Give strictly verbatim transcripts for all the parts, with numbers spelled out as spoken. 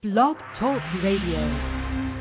Blog Talk Radio.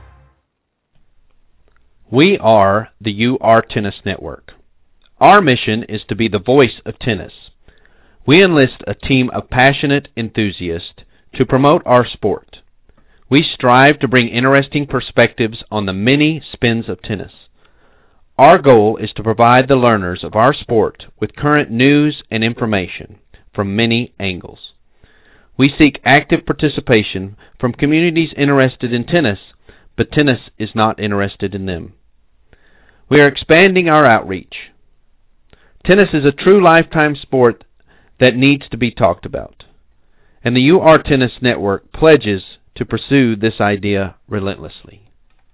We are the U R Tennis Network. Our mission is to be the voice of tennis. We enlist a team of passionate enthusiasts to promote our sport. We strive to bring interesting perspectives on the many spins of tennis. Our goal is to provide the learners of our sport with current news and information from many angles. We seek active participation from communities interested in tennis, but tennis is not interested in them. We are expanding our outreach. Tennis is a true lifetime sport that needs to be talked about, and the U R Tennis Network pledges to pursue this idea relentlessly.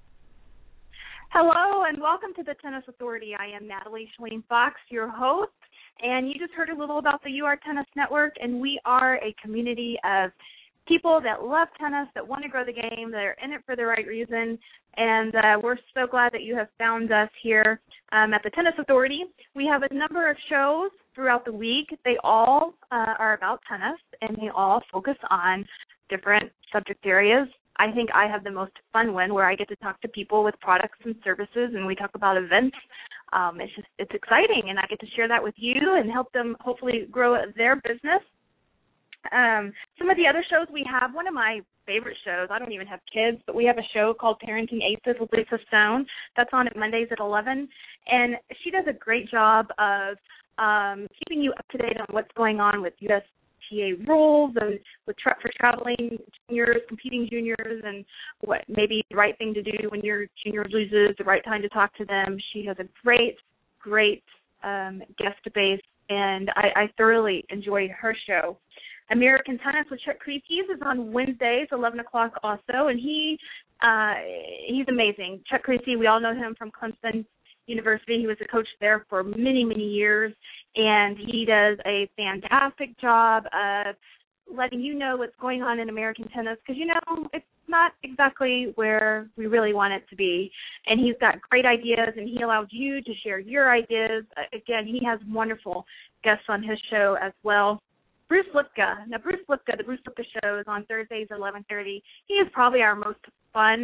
Hello and welcome to the Tennis Authority. I am Natalie Shalene Fox, your host, and you just heard a little about the U R Tennis Network, and we are a community of people that love tennis, that want to grow the game, that are in it for the right reason, and uh, we're so glad that you have found us here um, at the Tennis Authority. We have a number of shows throughout the week. They all uh, are about tennis, and they all focus on different subject areas. I think I have the most fun one where I get to talk to people with products and services, and we talk about events. Um, it's just it's exciting, and I get to share that with you and help them hopefully grow their business. Um, some of the other shows we have, one of my favorite shows, I don't even have kids, but we have a show called Parenting Aces with Lisa Stone. That's on at Mondays at eleven, and she does a great job of um, keeping you up to date on what's going on with U S T A rules and with tra- for traveling juniors, competing juniors, and what maybe the right thing to do when your junior loses, the right time to talk to them. She has a great, great um, guest base, and I, I thoroughly enjoy her show. American Tennis with Chuck Kriese is on Wednesdays, eleven o'clock also, and he uh, he's amazing. Chuck Kriese, we all know him from Clemson University. He was a coach there for many, many years, and he does a fantastic job of letting you know what's going on in American tennis, because, you know, it's not exactly where we really want it to be. And he's got great ideas, and he allows you to share your ideas. Again, he has wonderful guests on his show as well. Bruce Lipka. Now, Bruce Lipka, the Bruce Lipka Show is on Thursdays at eleven thirty. He is probably our most fun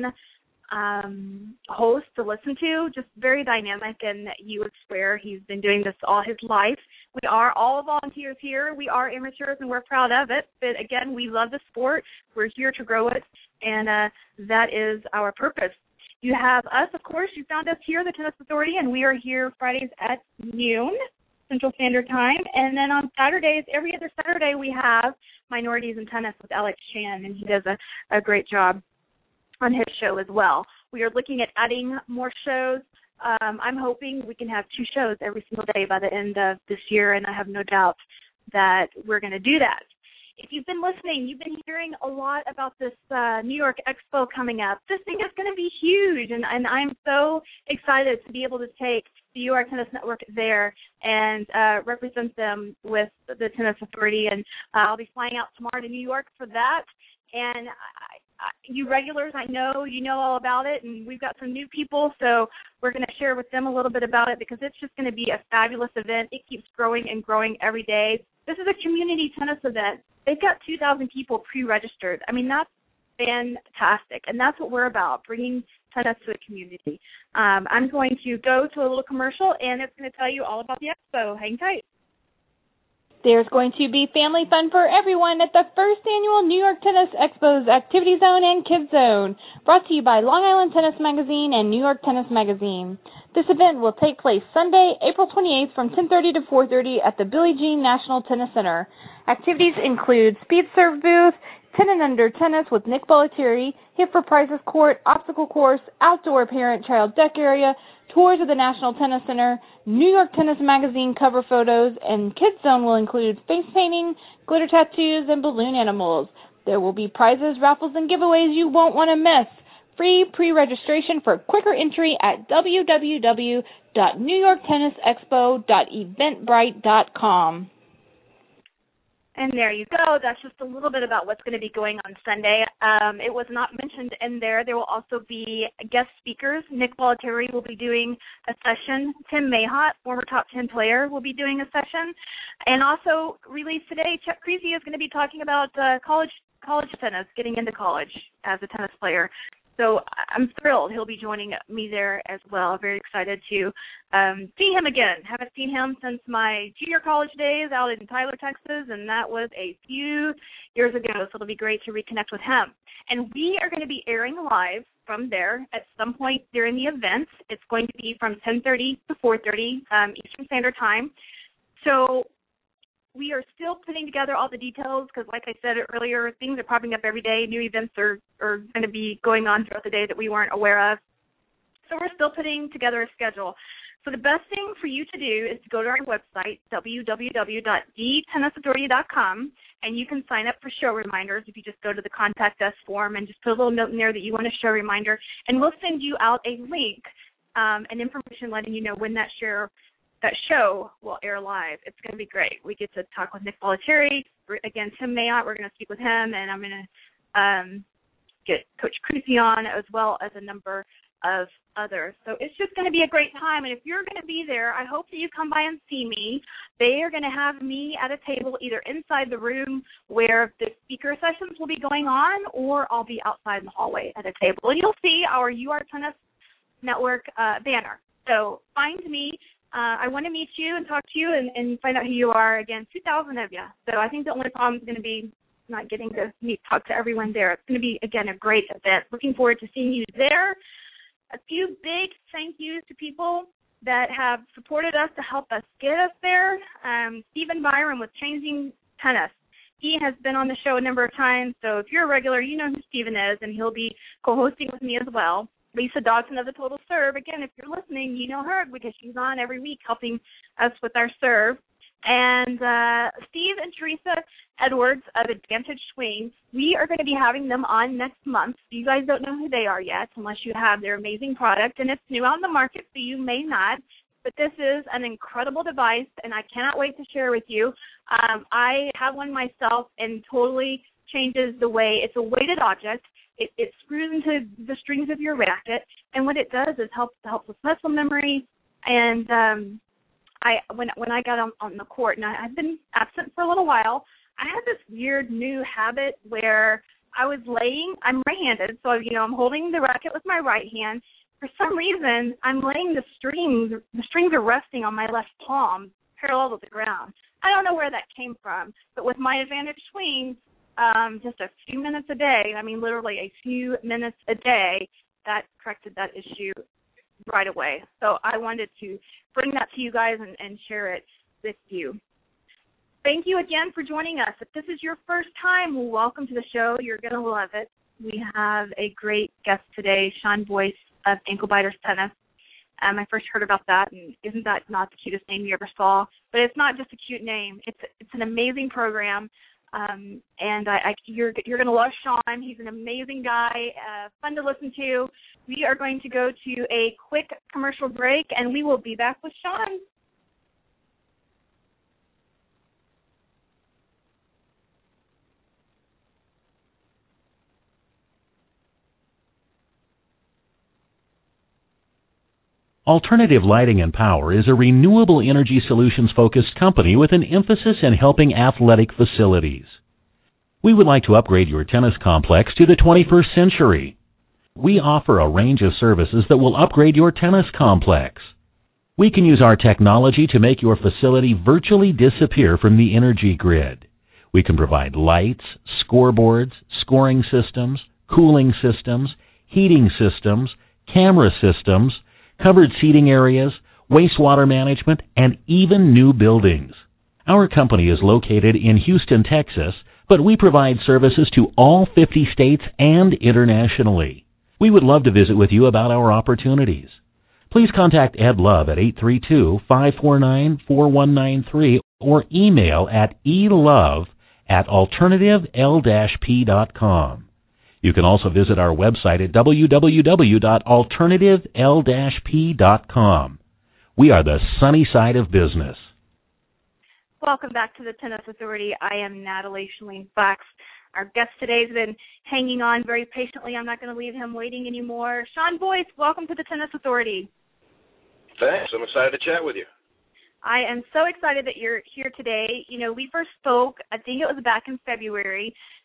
um, host to listen to, just very dynamic, and you would swear he's been doing this all his life. We are all volunteers here. We are amateurs, and we're proud of it. But, again, we love the sport. We're here to grow it, and uh, that is our purpose. You have us, of course. You found us here, the Tennis Authority, and we are here Fridays at noon. Central Standard Time, and then on Saturdays, every other Saturday, we have Minorities in Tennis with Alex Chan, and he does a, a great job on his show as well. We are looking at adding more shows. Um, I'm hoping we can have two shows every single day by the end of this year, and I have no doubt that we're going to do that. If you've been listening, you've been hearing a lot about this uh, New York Expo coming up. This thing is going to be huge, and, and I'm so excited to be able to take the U R Tennis Network there and uh, represent them with the Tennis Authority. And uh, I'll be flying out tomorrow to New York for that. And I, I, you regulars, I know you know all about it, and we've got some new people, so we're going to share with them a little bit about it because it's just going to be a fabulous event. It keeps growing and growing every day. This is a community tennis event. They've got two thousand people pre-registered. I mean, that's fantastic, and that's what we're about, bringing tennis to the community. Um, I'm going to go to a little commercial, and it's going to tell you all about the expo. Hang tight. There's going to be family fun for everyone at the first annual New York Tennis Expo's Activity Zone and Kids Zone, brought to you by Long Island Tennis Magazine and New York Tennis Magazine. This event will take place Sunday, April twenty-eighth from ten thirty to four thirty at the Billie Jean National Tennis Center. Activities include speed serve booth, ten and under tennis with Nick Bollettieri, hit for prizes court, obstacle course, outdoor parent-child deck area, tours of the National Tennis Center, New York Tennis Magazine cover photos, and Kids Zone will include face painting, glitter tattoos, and balloon animals. There will be prizes, raffles, and giveaways you won't want to miss. Free pre-registration for quicker entry at w w w dot new york tennis expo dot eventbrite dot com. And there you go. That's just a little bit about what's going to be going on Sunday. Um, it was not mentioned in there. There will also be guest speakers. Nick Bollettieri will be doing a session. Tim Mayhott, former top ten player, will be doing a session. And also released today, Chuck Kriese is going to be talking about uh, college college tennis, getting into college as a tennis player. So I'm thrilled he'll be joining me there as well. Very excited to um, see him again. Haven't seen him since my junior college days out in Tyler, Texas, and that was a few years ago. So it'll be great to reconnect with him. And we are going to be airing live from there at some point during the event. It's going to be from ten thirty to four thirty um, Eastern Standard Time. So we are still putting together all the details because, like I said earlier, things are popping up every day. New events are, are going to be going on throughout the day that we weren't aware of. So we're still putting together a schedule. So the best thing for you to do is to go to our website, w w w dot the tennis authority dot com, and you can sign up for show reminders if you just go to the Contact Us form and just put a little note in there that you want a show reminder, and we'll send you out a link um, and information letting you know when that show that show will air live. It's going to be great. We get to talk with Nick Bollettieri. Again, Tim Mayotte, we're going to speak with him, and I'm going to um, get Coach Cruzy on as well as a number of others. So it's just going to be a great time, and if you're going to be there, I hope that you come by and see me. They are going to have me at a table either inside the room where the speaker sessions will be going on, or I'll be outside in the hallway at a table. And you'll see our U R Tennis Network uh, banner. So find me. Uh, I want to meet you and talk to you and, and find out who you are. Again, two thousand of you. So I think the only problem is going to be not getting to meet, talk to everyone there. It's going to be, again, a great event. Looking forward to seeing you there. A few big thank yous to people that have supported us to help us get us there. Um, Stephen Byron with Changing Tennis. He has been on the show a number of times, so if you're a regular, you know who Stephen is, and he'll be co-hosting with me as well. Lisa Dodson of the Total Serve. Again, if you're listening, you know her because she's on every week helping us with our serve. And uh, Steve and Teresa Edwards of Advantage Swing, we are going to be having them on next month. You guys don't know who they are yet unless you have their amazing product, and it's new on the market, so you may not. But this is an incredible device, and I cannot wait to share with you. Um, I have one myself and totally changes the way. It's a weighted object. It, it screws into the strings of your racket, and what it does is help helps with muscle memory. And um, I when when I got on, on the court, and I, I've been absent for a little while, I had this weird new habit where I was laying. I'm right-handed, so you know I'm holding the racket with my right hand. For some reason, I'm laying the strings. The strings are resting on my left palm, parallel to the ground. I don't know where that came from, but with my Advantage Swing, Um, just a few minutes a day, I mean literally a few minutes a day, that corrected that issue right away. So I wanted to bring that to you guys and, and share it with you. Thank you again for joining us. If this is your first time, well, welcome to the show. You're going to love it. We have a great guest today, Sean Boyce of Ankle Biters Tennis. Um, I first heard about that, and isn't that not the cutest name you ever saw? But it's not just a cute name. It's it's an amazing program. Um, and I, I, you're, you're going to love Sean. He's an amazing guy, uh, fun to listen to. We are going to go to a quick commercial break, and we will be back with Sean. Alternative Lighting and Power is a renewable energy solutions-focused company with an emphasis in helping athletic facilities. We would like to upgrade your tennis complex to the twenty-first century. We offer a range of services that will upgrade your tennis complex. We can use our technology to make your facility virtually disappear from the energy grid. We can provide lights, scoreboards, scoring systems, cooling systems, heating systems, camera systems, covered seating areas, wastewater management, and even new buildings. Our company is located in Houston, Texas, but we provide services to all fifty states and internationally. We would love to visit with you about our opportunities. Please contact Ed Love at eight three two, five four nine, four one nine three or email at elove at alternative l dash p dot com. You can also visit our website at w w w dot alternative l dash p dot com. We are the sunny side of business. Welcome back to the Tennis Authority. I am Natalie Shalene Fox. Our guest today has been hanging on very patiently. I'm not going to leave him waiting anymore. Sean Boyce, welcome to the Tennis Authority. Thanks. I'm excited to chat with you. I am so excited that you're here today. You know, we first spoke, I think it was back in February,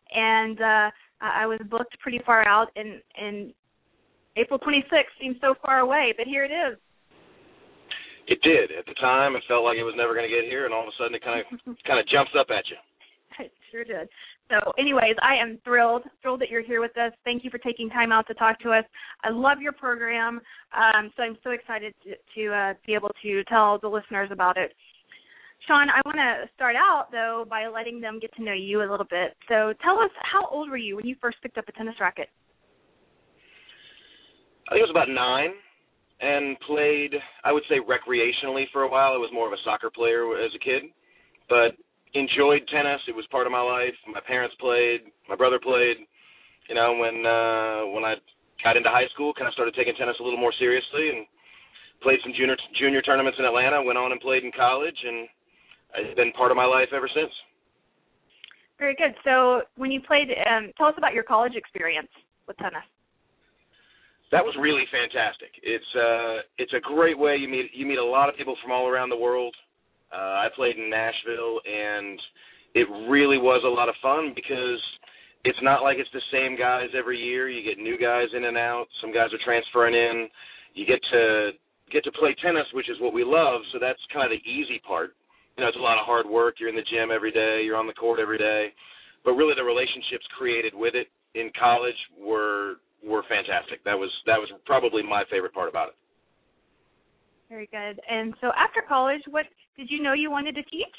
and uh, I was booked pretty far out, and, and April twenty-sixth seems so far away, but here it is. It did. At the time, it felt like it was never going to get here, and all of a sudden it kind of kind of jumps up at you. It sure did. So anyways, I am thrilled, thrilled that you're here with us. Thank you for taking time out to talk to us. I love your program, um, so I'm so excited to, to uh, be able to tell the listeners about it. Sean, I want to start out, though, by letting them get to know you a little bit. So tell us, how old were you when you first picked up a tennis racket? I think it was about nine, and played, I would say, recreationally for a while. I was more of a soccer player as a kid, but enjoyed tennis. It was part of my life. My parents played. My brother played. You know, when uh, when I got into high school, kind of started taking tennis a little more seriously and played some junior junior tournaments in Atlanta. Went on and played in college, and it's been part of my life ever since. Very good. So when you played, um, tell us about your college experience with tennis. That was really fantastic. It's uh, it's a great way. You meet you meet a lot of people from all around the world. Uh, I played in Nashville, and it really was a lot of fun because it's not like it's the same guys every year. You get new guys in and out. Some guys are transferring in. You get to get to play tennis, which is what we love, so that's kind of the easy part. You know, it's a lot of hard work. You're in the gym every day. You're on the court every day. But really the relationships created with it in college were were fantastic. That was that was probably my favorite part about it. Very good. And so after college, what did you know you wanted to teach?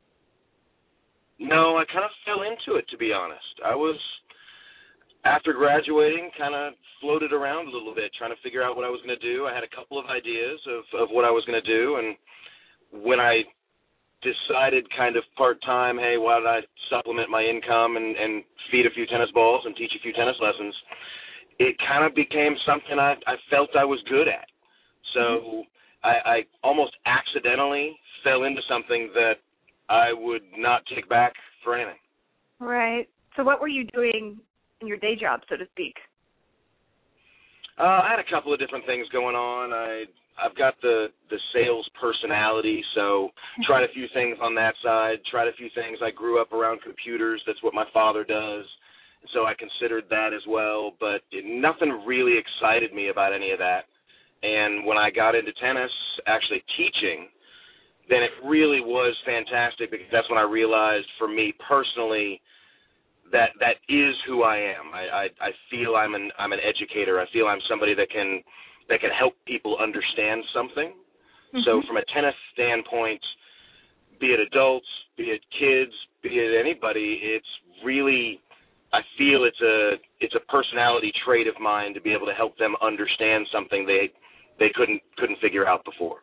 No, I kind of fell into it, to be honest. I was, after graduating, kind of floated around a little bit, trying to figure out what I was going to do. I had a couple of ideas of, of what I was going to do, and when I decided kind of part-time, hey, why don't I supplement my income and, and feed a few tennis balls and teach a few tennis lessons, it kind of became something I, I felt I was good at. So mm-hmm. I, I almost accidentally fell into something that I would not take back for anything. Right. So what were you doing in your day job, so to speak? Uh, I had a couple of different things going on. I, I've got the, the sales personality, so tried a few things on that side, tried a few things. I grew up around computers. That's what my father does. So I considered that as well, but it, nothing really excited me about any of that. And when I got into tennis, actually teaching, then it really was fantastic because that's when I realized for me personally that that is who I am. I, I, I feel I'm an I'm an educator. I feel I'm somebody that can that can help people understand something. Mm-hmm. So from a tennis standpoint, be it adults, be it kids, be it anybody, it's really, I feel it's a it's a personality trait of mine to be able to help them understand something they they couldn't couldn't figure out before.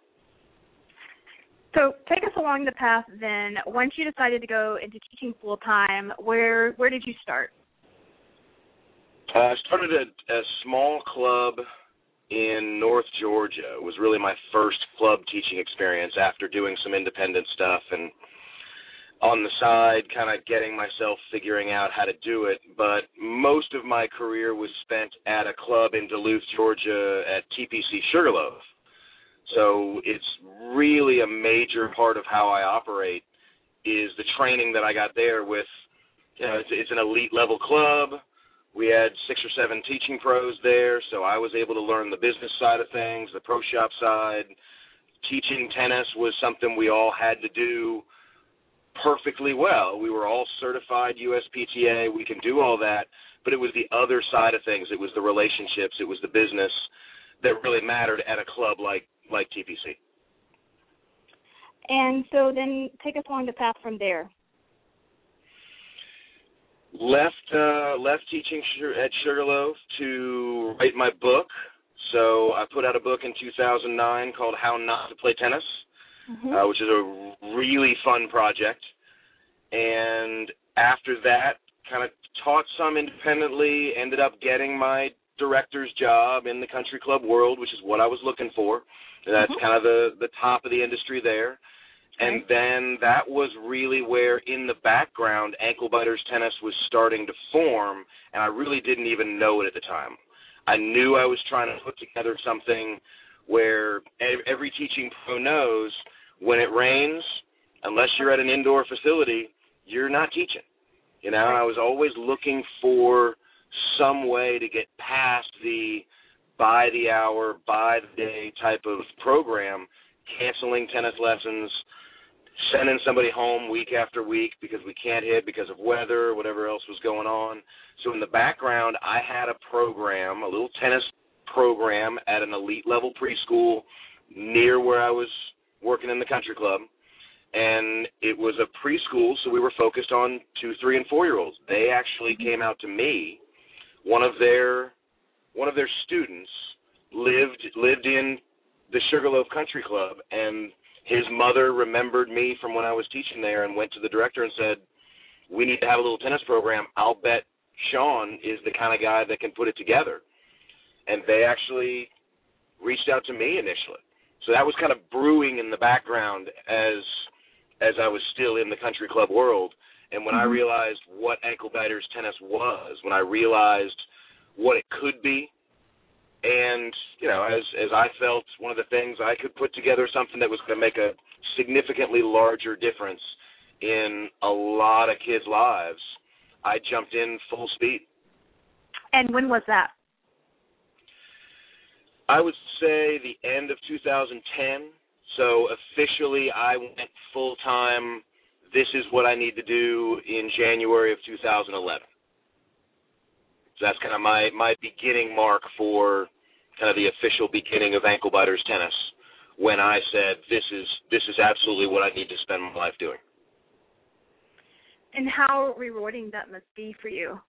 So take us along the path then. Once you decided to go into teaching full time, where where did you start? Uh, I started at a small club in North Georgia. It was really my first club teaching experience after doing some independent stuff and on the side kind of getting myself figuring out how to do it. But most of my career was spent at a club in Duluth, Georgia at T P C Sugarloaf. So it's really a major part of how I operate is the training that I got there with, you know, it's, it's an elite level club. We had six or seven teaching pros there, so I was able to learn the business side of things, the pro shop side. Teaching tennis was something we all had to do perfectly well. We were all certified U S P T A. We can do all that, but it was the other side of things. It was the relationships. It was the business that really mattered at a club like like T P C. And so then take us along the path from there. Left uh, left teaching at Sugarloaf to write my book. So I put out a book in two thousand nine called How Not to Play Tennis, mm-hmm. uh, which is a really fun project. And after that, kind of taught some independently, ended up getting my director's job in the country club world, which is what I was looking for. That's mm-hmm. kind of the, the top of the industry there. And then that was really where, in the background, Ankle Biters Tennis was starting to form, and I really didn't even know it at the time. I knew I was trying to put together something where every teaching pro knows when it rains, unless you're at an indoor facility, you're not teaching. You know, I was always looking for some way to get past the by the hour, by the day type of program, canceling tennis lessons, sending somebody home week after week because we can't hit because of weather, whatever else was going on. So in the background, I had a program, a little tennis program at an elite level preschool near where I was working in the country club. And it was a preschool, so we were focused on two, three, and four-year-olds. They actually came out to me. One of their one of their students lived lived in the Sugarloaf Country Club, and his mother remembered me from when I was teaching there and went to the director and said, we need to have a little tennis program. I'll bet Sean is the kind of guy that can put it together. And they actually reached out to me initially. So that was kind of brewing in the background as as I was still in the country club world. And when mm-hmm. I realized what ankle biters tennis was, when I realized what it could be, and, you know, as as I felt one of the things, I could put together something that was going to make a significantly larger difference in a lot of kids' lives, I jumped in full speed. And when was that? I would say the end of two thousand ten. So officially I went full-time, this is what I need to do in January of two thousand eleven. So that's kind of my, my beginning mark for kind of the official beginning of Ankle Biters Tennis, when I said this is this is absolutely what I need to spend my life doing. And how rewarding that must be for you.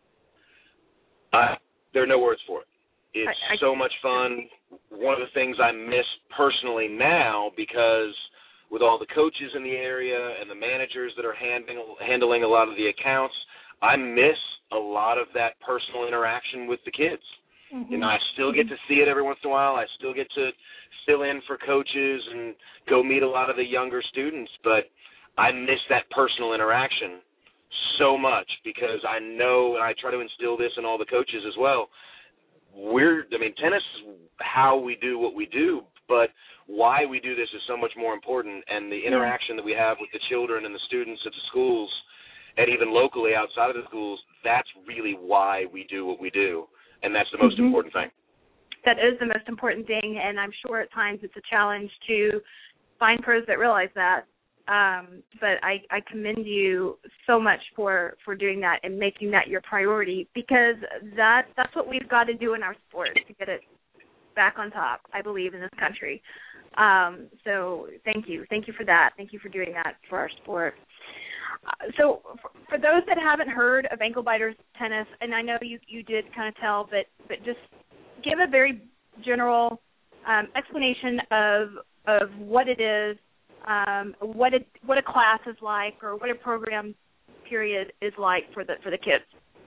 Uh, there are no words for it. It's I, I, so much fun. One of the things I miss personally now, because with all the coaches in the area and the managers that are handling, handling a lot of the accounts, I miss a lot of that personal interaction with the kids. Mm-hmm. You know, I still get to see it every once in a while. I still get to fill in for coaches and go meet a lot of the younger students, but I miss that personal interaction so much because I know, and I try to instill this in all the coaches as well, we're, I mean, tennis is how we do what we do, but why we do this is so much more important, and the interaction that we have with the children and the students at the schools and even locally outside of the schools, that's really why we do what we do, and that's the most mm-hmm. important thing. That is the most important thing, and I'm sure at times it's a challenge to find pros that realize that. Um, but I, I commend you so much for, for doing that and making that your priority, because that that's what we've got to do in our sport to get it back on top, I believe, in this country. Um, so thank you. Thank you for that. Thank you for doing that for our sport. Uh, so for, for those that haven't heard of Ankle Biters Tennis, and I know you, you did kind of tell, but, but just give a very general um, explanation of of what it is, Um, what it, what a class is like, or what a program period is like for the for the kids.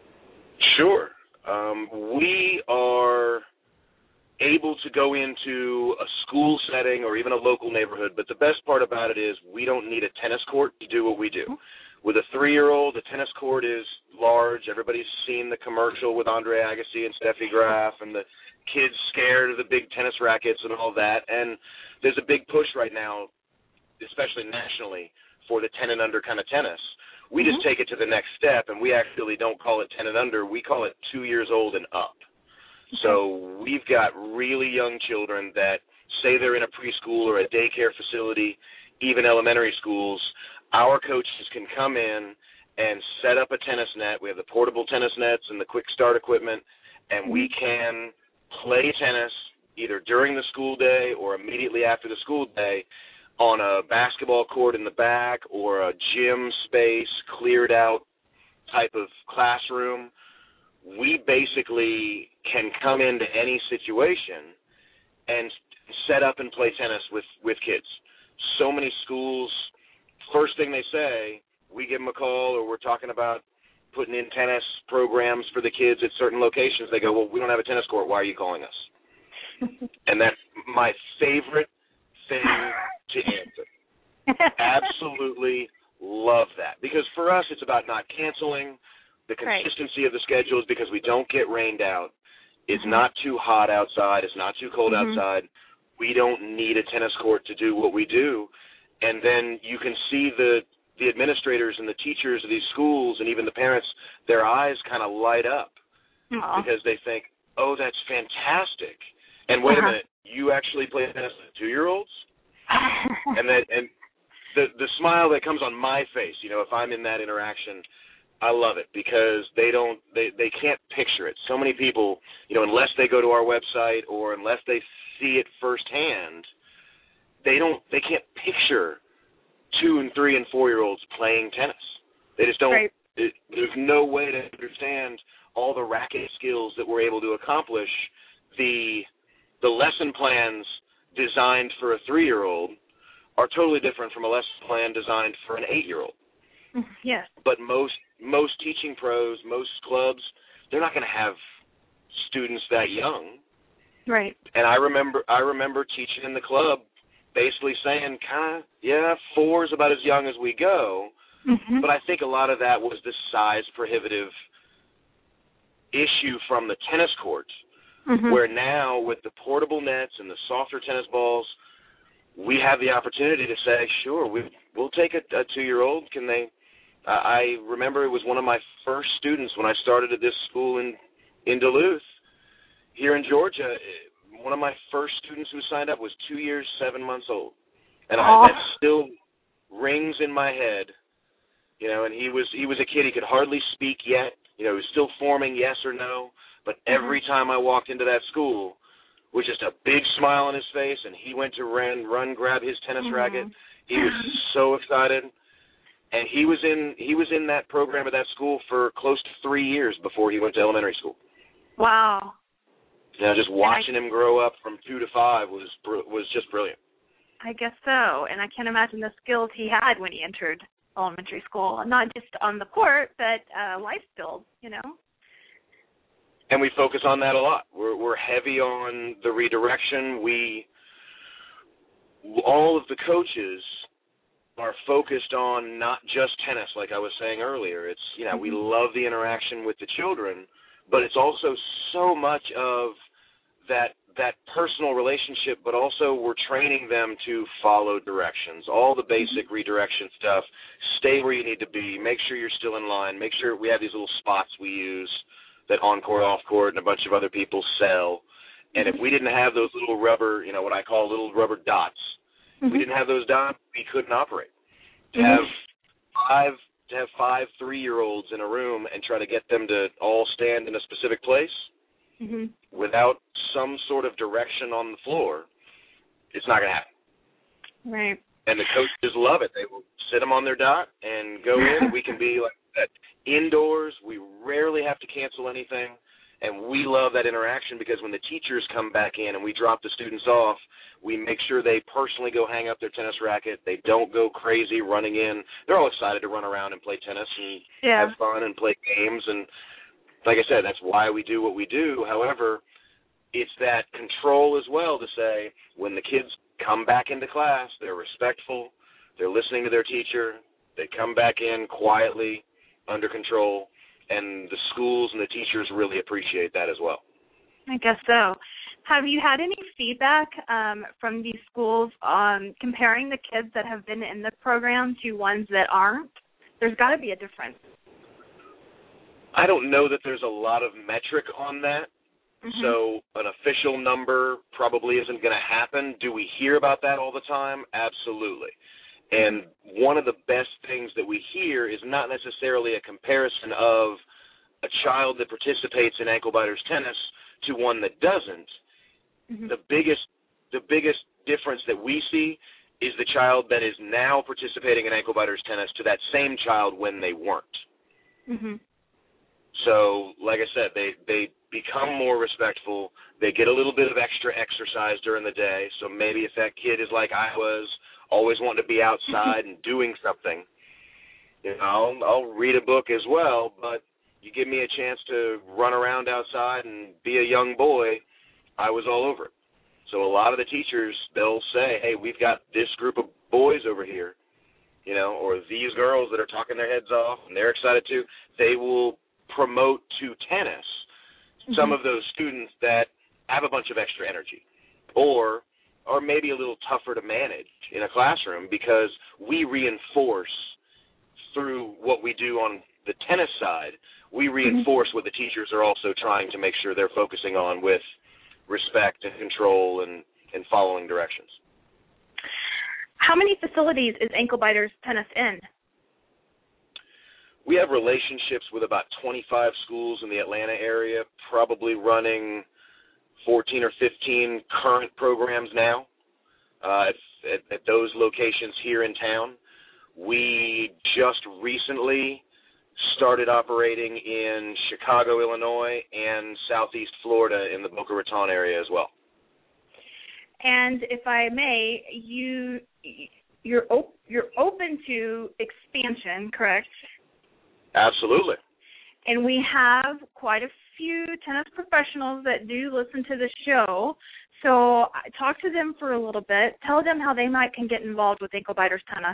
Sure, um, we are able to go into a school setting or even a local neighborhood. But the best part about it is we don't need a tennis court to do what we do. Mm-hmm. With a three-year-old, a tennis court is large. Everybody's seen the commercial with Andre Agassi and Steffi Graf, and the kids scared of the big tennis rackets and all that. And there's a big push right now, especially nationally, for the ten and under kind of tennis. We mm-hmm. just take it to the next step, and we actually don't call it ten and under. We call it two years old and up. Okay. So we've got really young children that say they're in a preschool or a daycare facility, even elementary schools. Our coaches can come in and set up a tennis net. We have the portable tennis nets and the quick start equipment, and mm-hmm. we can play tennis either during the school day or immediately after the school day on a basketball court in the back or a gym space, cleared out type of classroom. We basically can come into any situation and set up and play tennis with, with kids. So many schools, first thing they say, we give them a call or we're talking about putting in tennis programs for the kids at certain locations. They go, well, we don't have a tennis court. Why are you calling us? And that's my favorite thing to answer. Absolutely love that. Because for us, it's about not canceling. The consistency right. of the schedule is because we don't get rained out. It's mm-hmm. not too hot outside. It's not too cold mm-hmm. outside. We don't need a tennis court to do what we do. And then you can see the the administrators and the teachers of these schools and even the parents, their eyes kind of light up. Aww. Because they think, oh, that's fantastic. And wait uh-huh. a minute, you actually play tennis with two-year-olds? and that, and the the smile that comes on my face, you know, if I'm in that interaction, I love it because they don't, they, they can't picture it. So many people, you know, unless they go to our website or unless they see it firsthand, they don't, they can't picture two and three and four-year-olds playing tennis. They just don't, right. it, there's no way to understand all the racket skills that we're able to accomplish. The the lesson plans designed for a three-year-old are totally different from a lesson plan designed for an eight-year-old. Yes. But most most teaching pros, most clubs, they're not going to have students that young. Right. And I remember I remember teaching in the club basically saying, kind of, yeah, four is about as young as we go. Mm-hmm. But I think a lot of that was the size prohibitive issue from the tennis court, mm-hmm. where now with the portable nets and the softer tennis balls, we have the opportunity to say, sure, we, we'll take a, a two-year-old. Can they? Uh, I remember it was one of my first students when I started at this school in, in Duluth, here in Georgia. One of my first students who signed up was two years, seven months old. And I, that still rings in my head, you know, and he was he was a kid. He could hardly speak yet. You know, he was still forming yes or no, but every time I walked into that school with just a big smile on his face and he went to run, run grab his tennis mm-hmm. racket, he was so excited. And he was in he was in that program at that school for close to three years before he went to elementary school. Wow. You know, just watching I, him grow up from two to five was was just brilliant. I guess so, and I can't imagine the skills he had when he entered elementary school, not just on the court, but uh, life skills, you know. And we focus on that a lot. We're we're heavy on the redirection. We all of the coaches are focused on not just tennis, like I was saying earlier. It's, you know, mm-hmm. we love the interaction with the children, but it's also so much of that that personal relationship, but also we're training them to follow directions, all the basic mm-hmm. redirection stuff. Stay where you need to be. Make sure you're still in line. Make sure we have these little spots we use that on-court, off-court, and a bunch of other people sell. And mm-hmm. if we didn't have those little rubber, you know, what I call little rubber dots, mm-hmm. if we didn't have those dots, we couldn't operate. To mm-hmm. have five to have five three-year-olds in a room and try to get them to all stand in a specific place mm-hmm. without some sort of direction on the floor, it's not going to happen. Right. And the coaches love it. They will sit them on their dot and go in. We can be like that indoors. We rarely have to cancel anything. And we love that interaction because when the teachers come back in and we drop the students off, we make sure they personally go hang up their tennis racket. They don't go crazy running in. They're all excited to run around and play tennis and yeah. have fun and play games. And like I said, that's why we do what we do. However, it's that control as well to say when the kids come back into class, they're respectful, they're listening to their teacher, they come back in quietly, under control, and the schools and the teachers really appreciate that as well. I guess so. Have you had any feedback um, from these schools on comparing the kids that have been in the program to ones that aren't? There's got to be a difference. I don't know that there's a lot of metric on that. Mm-hmm. So an official number probably isn't going to happen. Do we hear about that all the time? Absolutely. And one of the best things that we hear is not necessarily a comparison of a child that participates in ankle biters tennis to one that doesn't. Mm-hmm. The biggest the biggest difference that we see is the child that is now participating in ankle biters tennis to that same child when they weren't. Mm-hmm. So, like I said, they, they become more respectful. They get a little bit of extra exercise during the day. So maybe if that kid is like I was, always wanting to be outside and doing something, you know, I'll, I'll read a book as well, but you give me a chance to run around outside and be a young boy, I was all over it. So a lot of the teachers, they'll say, hey, we've got this group of boys over here, you know, or these girls that are talking their heads off and they're excited too. They will promote to tennis mm-hmm. some of those students that have a bunch of extra energy or or maybe a little tougher to manage in a classroom because we reinforce through what we do on the tennis side, we reinforce mm-hmm. what the teachers are also trying to make sure they're focusing on with respect and control and, and following directions. How many facilities is Ankle Biters Tennis in? We have relationships with about twenty-five schools in the Atlanta area, probably running fourteen or fifteen current programs now uh, at, at, at those locations here in town. We just recently started operating in Chicago, Illinois, and Southeast Florida in the Boca Raton area as well. And if I may, you you're op- you're open to expansion, correct? Absolutely. And we have quite a few tennis professionals that do listen to the show. So talk to them for a little bit. Tell them how they might can get involved with Ankle Biters Tennis.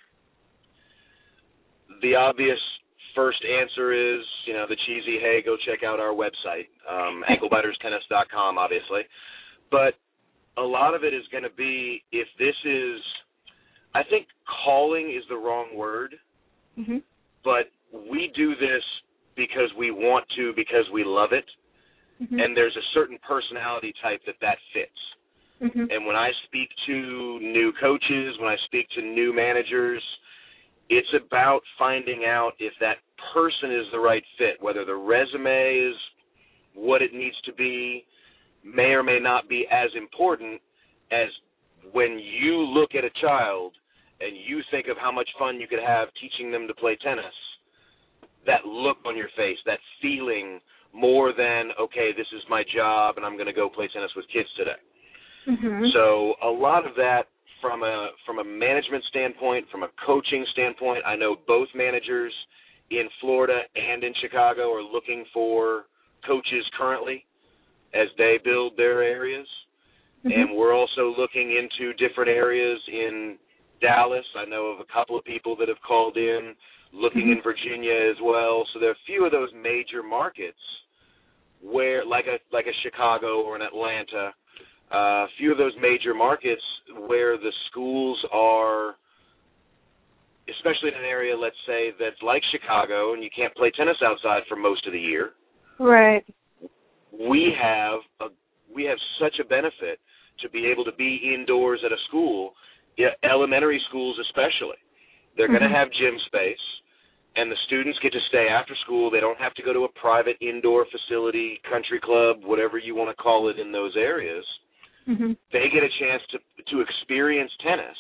The obvious first answer is, you know, the cheesy, hey, go check out our website, um, ankle biters tennis dot com, obviously. But a lot of it is going to be, if this is, I think calling is the wrong word, mm-hmm. but we do this because we want to, because we love it, mm-hmm. and there's a certain personality type that that fits. Mm-hmm. And when I speak to new coaches, when I speak to new managers, it's about finding out if that person is the right fit, whether the resume is what it needs to be, may or may not be as important as when you look at a child and you think of how much fun you could have teaching them to play tennis, that look on your face, that feeling more than, okay, this is my job and I'm going to go play tennis with kids today. Mm-hmm. So a lot of that from a from a management standpoint, from a coaching standpoint, I know both managers in Florida and in Chicago are looking for coaches currently as they build their areas. Mm-hmm. And we're also looking into different areas in Dallas. I know of a couple of people that have called in, looking mm-hmm. in Virginia as well. So there are a few of those major markets where, like a like a Chicago or an Atlanta, uh, a few of those major markets where the schools are, especially in an area, let's say, that's like Chicago, and you can't play tennis outside for most of the year. Right. We have a, we have such a benefit to be able to be indoors at a school, elementary schools especially. They're mm-hmm. going to have gym space, and the students get to stay after school. They don't have to go to a private indoor facility, country club, whatever you want to call it in those areas. Mm-hmm. They get a chance to to experience tennis.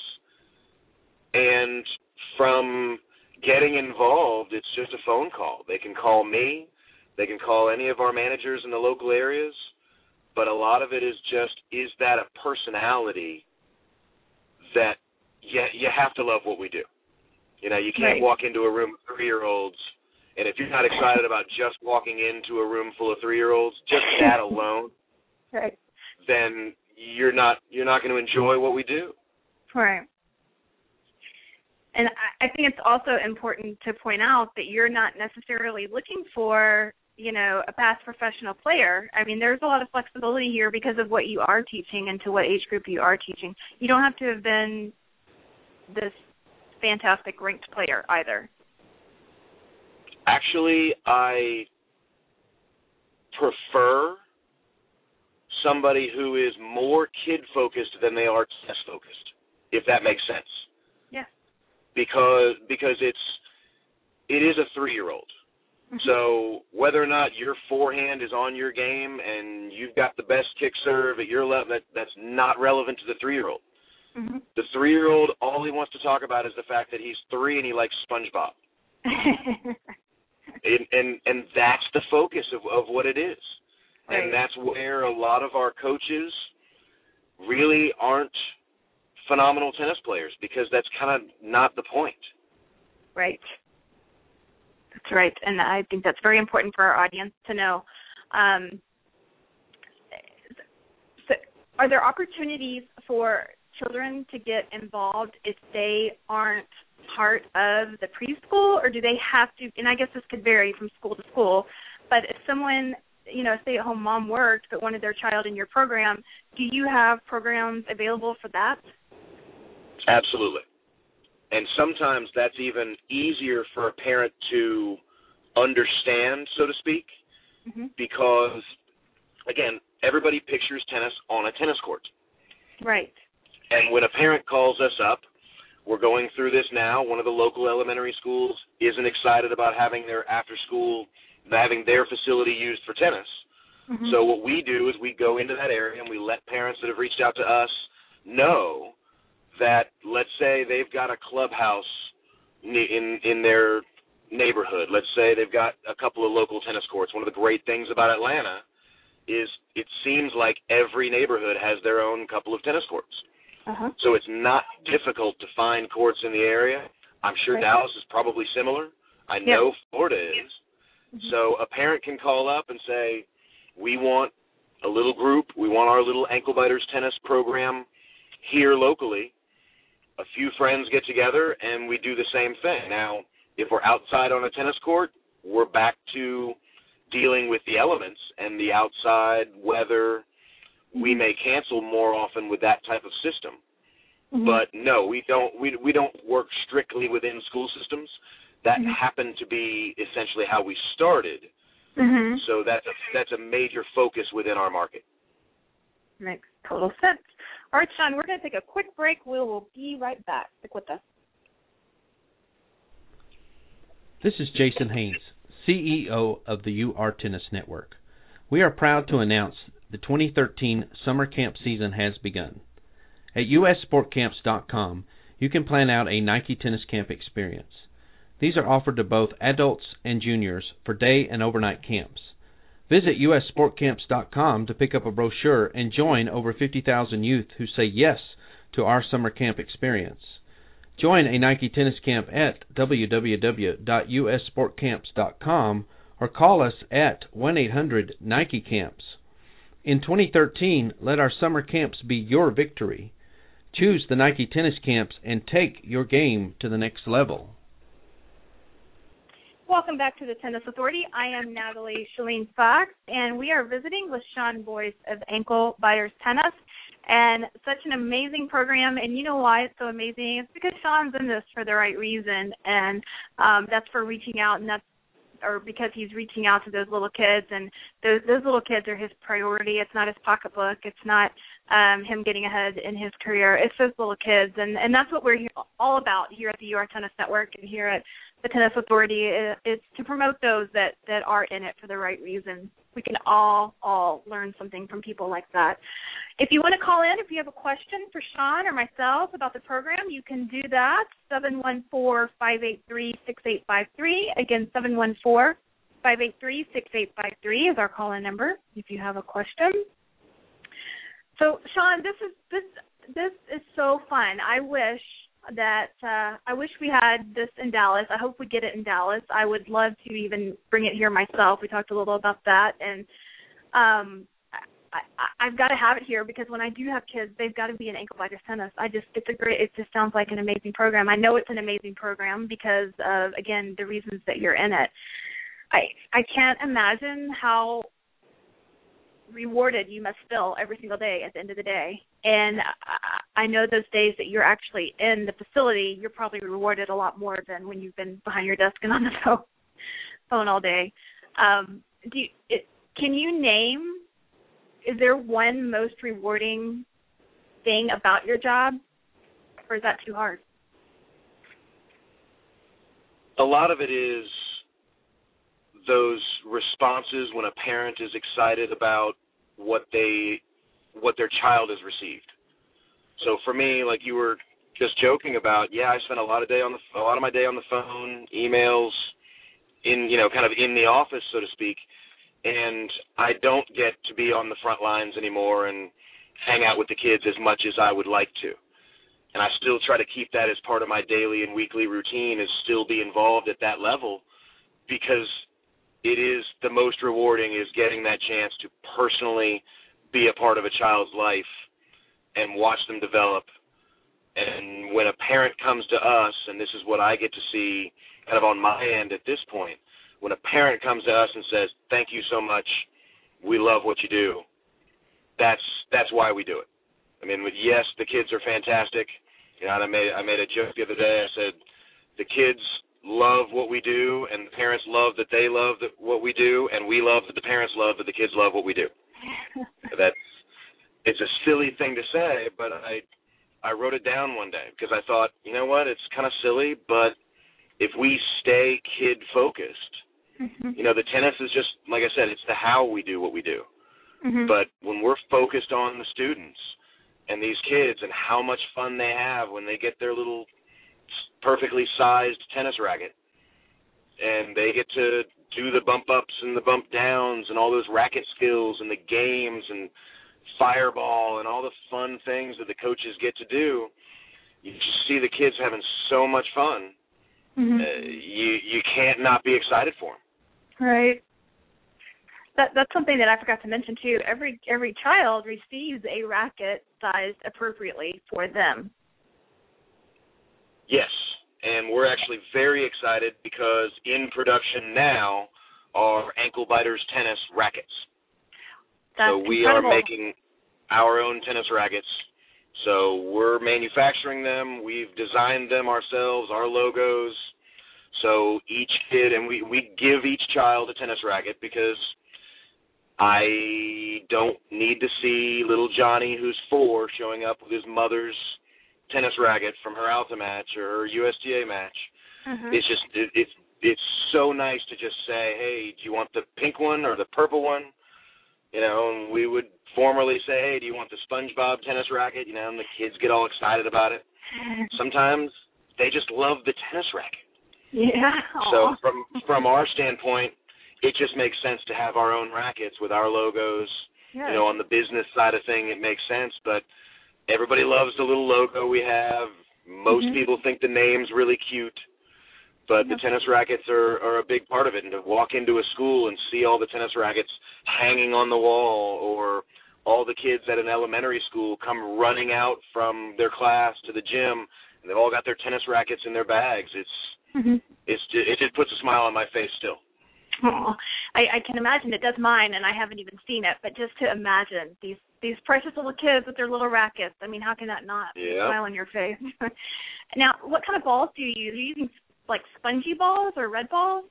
And from getting involved, it's just a phone call. They can call me. They can call any of our managers in the local areas. But a lot of it is just, is that a personality that you, you have to love what we do? You know, you can't right. walk into a room of three-year-olds, and if you're not excited about just walking into a room full of three-year-olds, just that alone, right. then you're not you're not going to enjoy what we do. Right. And I think it's also important to point out that you're not necessarily looking for, you know, a past professional player. I mean, there's a lot of flexibility here because of what you are teaching and to what age group you are teaching. You don't have to have been this fantastic ranked player either. Actually, I prefer somebody who is more kid-focused than they are test-focused, if that makes sense. Yeah. Because because it's it is a three-year-old. Mm-hmm. So whether or not your forehand is on your game and you've got the best kick serve at your level, that, that's not relevant to the three-year-old. Mm-hmm. The three-year-old, all he wants to talk about is the fact that he's three and he likes SpongeBob. and, and and that's the focus of, of what it is. Right. And that's where a lot of our coaches really aren't phenomenal tennis players, because that's kind of not the point. Right. That's right. And I think that's very important for our audience to know. Um, so are there opportunities for children to get involved if they aren't part of the preschool, or do they have to, and I guess this could vary from school to school, but if someone, you know, a stay-at-home mom worked but wanted their child in your program, do you have programs available for that? Absolutely. And sometimes that's even easier for a parent to understand, so to speak, mm-hmm. because, again, everybody pictures tennis on a tennis court. Right. And when a parent calls us up, we're going through this now. One of the local elementary schools isn't excited about having their after school, having their facility used for tennis. Mm-hmm. So what we do is we go into that area and we let parents that have reached out to us know that, let's say they've got a clubhouse in in their neighborhood. Let's say they've got a couple of local tennis courts. One of the great things about Atlanta is it seems like every neighborhood has their own couple of tennis courts. Uh-huh. So it's not difficult to find courts in the area. I'm sure right. Dallas is probably similar. I yep. know Florida is. Mm-hmm. So a parent can call up and say, we want a little group. We want our little Ankle Biters tennis program here locally. A few friends get together, and we do the same thing. Now, if we're outside on a tennis court, we're back to dealing with the elements and the outside weather. Mm-hmm. We may cancel more often with that type of system. Mm-hmm. But no, we don't we we don't work strictly within school systems. That mm-hmm. happened to be essentially how we started. Mm-hmm. So that's a, that's a major focus within our market. Makes total sense. All right, Sean, we're going to take a quick break. We will be right back. Stick with us. This is Jason Haynes, C E O of the U R Tennis Network. We are proud to announce the twenty thirteen summer camp season has begun. At U S sport camps dot com, you can plan out a Nike tennis camp experience. These are offered to both adults and juniors for day and overnight camps. Visit U S sport camps dot com to pick up a brochure and join over fifty thousand youth who say yes to our summer camp experience. Join a Nike tennis camp at w w w dot U S sport camps dot com or call us at one eight hundred Nike camps. In twenty thirteen, let our summer camps be your victory. Choose the Nike tennis camps and take your game to the next level. Welcome back to the Tennis Authority. I am Natalie Shalene Fox, and we are visiting with Sean Boyce of Ankle Biters Tennis, and such an amazing program. And you know why it's so amazing? It's because Sean's in this for the right reason, and um, that's for reaching out, and that's or because he's reaching out to those little kids, and those those little kids are his priority. It's not his pocketbook. It's not um, him getting ahead in his career. It's those little kids, and, and that's what we're here, all about here at the U R Tennis Network and here at the Tennis Authority. Is to promote those that, that are in it for the right reason. We can all, all learn something from people like that. If you want to call in, if you have a question for Sean or myself about the program, you can do that. seven one four, five eight three, six eight five three. Again, seven one four, five eight three, six eight five three is our call-in number if you have a question. So, Sean, this is this this is so fun. I wish that uh, I wish we had this in Dallas. I hope we get it in Dallas. I would love to even bring it here myself. We talked a little about that, and um, I, I, I've got to have it here because when I do have kids, they've got to be in Ankle Biters Tennis. I just it's a great. It just sounds like an amazing program. I know it's an amazing program because of again the reasons that you're in it. I I can't imagine how rewarded you must feel every single day at the end of the day. And I, I know those days that you're actually in the facility, you're probably rewarded a lot more than when you've been behind your desk and on the phone, phone all day. Um, do you, it, can you name, is there one most rewarding thing about your job, or is that too hard? A lot of it is those responses when a parent is excited about what they what their child has received. So for me, like you were just joking about, yeah, I spent a lot of day on the a lot of my day on the phone, emails, in you know, kind of in the office, so to speak, and I don't get to be on the front lines anymore and hang out with the kids as much as I would like to. And I still try to keep that as part of my daily and weekly routine, is still be involved at that level, because it is the most rewarding is getting that chance to personally be a part of a child's life and watch them develop. And when a parent comes to us, and this is what I get to see kind of on my end at this point, when a parent comes to us and says, thank you so much, we love what you do, that's that's why we do it. I mean, yes, the kids are fantastic. You know, and I made I made a joke the other day. I said the kids love what we do, and the parents love that they love that what we do, and we love that the parents love that the kids love what we do. That's it's a silly thing to say, but I I wrote it down one day because I thought, you know what, it's kind of silly, but if we stay kid-focused, mm-hmm. you know, the tennis is just, like I said, it's the how we do what we do. Mm-hmm. But when we're focused on the students and these kids and how much fun they have when they get their little perfectly sized tennis racket and they get to do the bump ups and the bump downs and all those racket skills and the games and fireball and all the fun things that the coaches get to do, you just see the kids having so much fun. Mm-hmm. Uh, you you can't not be excited for them. Right. That that's something that I forgot to mention too. Every every child receives a racket sized appropriately for them. Yes, and we're actually very excited because in production now are Ankle Biters tennis rackets. That's so we incredible. are making our own tennis rackets. So we're manufacturing them. We've designed them ourselves, our logos. So each kid, and we, we give each child a tennis racket because I don't need to see little Johnny, who's four, showing up with his mother's tennis racket from her Alta match or her U S T A match. Mm-hmm. It's just, it, it's it's so nice to just say, hey, do you want the pink one or the purple one? You know, and we would formerly say, hey, do you want the SpongeBob tennis racket? You know, and the kids get all excited about it. Sometimes they just love the tennis racket. Yeah. So from from our standpoint, it just makes sense to have our own rackets with our logos. Yeah. You know, on the business side of thing, it makes sense. But everybody loves the little logo we have. Most mm-hmm. people think the name's really cute. But the tennis rackets are, are a big part of it. And to walk into a school and see all the tennis rackets hanging on the wall, or all the kids at an elementary school come running out from their class to the gym, and they've all got their tennis rackets in their bags, it's mm-hmm. it's it just puts a smile on my face still. Oh, I, I can imagine it does mine, and I haven't even seen it. But just to imagine these these precious little kids with their little rackets, I mean, how can that not yeah. smile on your face? Now, what kind of balls do you use? Are you using like spongy balls or red balls?